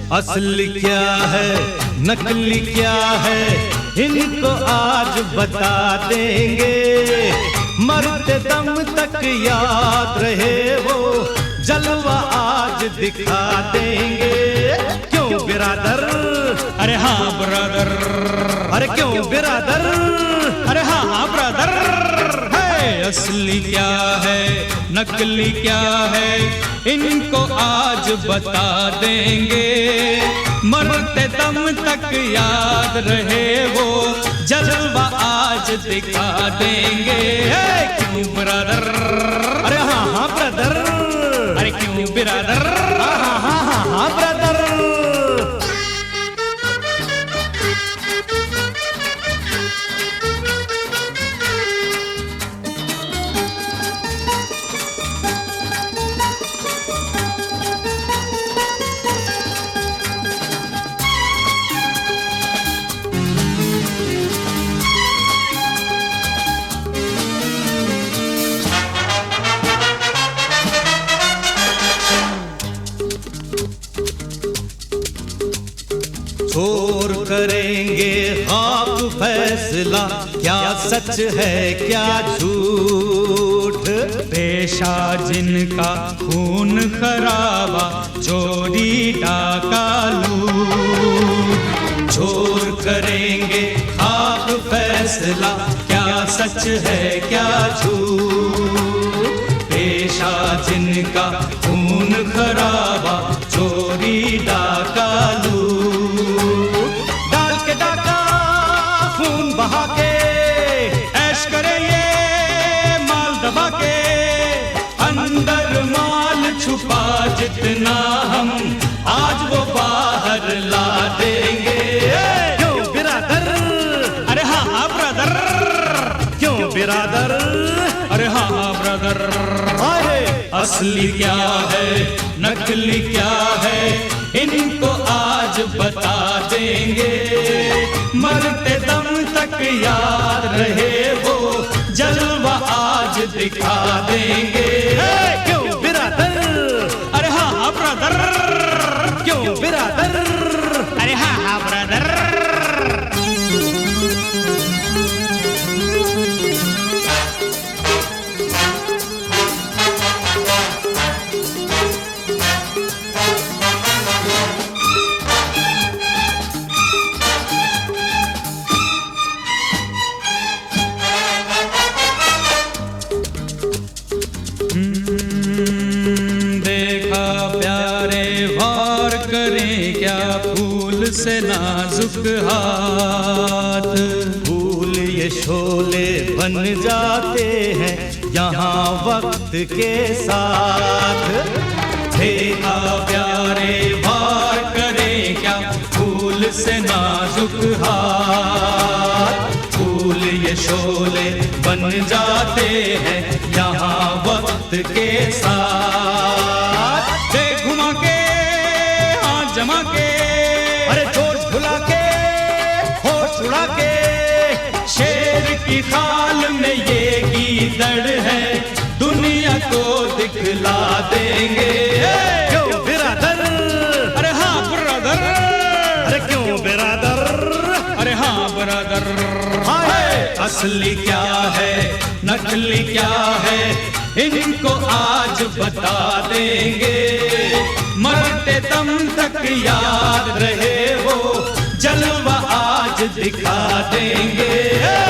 असली क्या है नकली क्या है इनको आज बता देंगे। मरते दम तक याद रहे वो जलवा आज दिखा देंगे। क्यों बिरादर? अरे हाँ ब्रदर। अरे क्यों बिरादर? अरे हाँ ब्रदर। असली क्या है नकली क्या है इनको आज बता देंगे। मरते दम तक याद रहे वो जलवा आज दिखा देंगे। क्यों ब्रदर? अरे हाँ ब्रदर। अरे क्यों ब्रदर? हाँ ब्रदर। छोर करेंगे आप फैसला क्या सच है क्या झूठ। पेशा जिनका खून खराबा चोरी डाका लूट। छोर करेंगे आप फैसला क्या सच है क्या झूठ। पेशा जिनका खून खराबा चोरी डाका बहा के ऐश करे ये माल दबा के। अंदर माल छुपा जितना हम आज वो बाहर ला देंगे। क्यों बिरादर? अरे हाँ ब्रदर। क्यों बिरादर? अरे हाँ ब्रदर। असली क्या है नकली क्या है इनको आज बता देंगे। मरते दम तक याद रहे वो जलवा आज दिखा देंगे। क्यों बिरादर? अरे हाँ ब्रदर। क्यों बिरादर? अरे हाँ ब्रदर। देखा प्यारे वार करें क्या फूल से नाजुक हाथ। फूल ये शोले बन जाते हैं यहाँ वक्त के साथ। देखा प्यारे वार करें क्या फूल से नाजुक हाथ। फूल ये शोले बन जाते हैं यहाँ वक्त के साथ। देख घुमा के हाथ जमा के। अरे जोश भुला के होश उड़ा के। शेर की खाल में ये गीदड़ है दुनिया को दिखला देंगे। क्यों बिरादर? अरे हाँ ब्रदर। अरे क्यों बिरादर? अरे हाँ ब्रदर। असली क्या है नकली क्या है इनको आज बता देंगे। मरते दम तक याद रहे वो जलवा आज दिखा देंगे।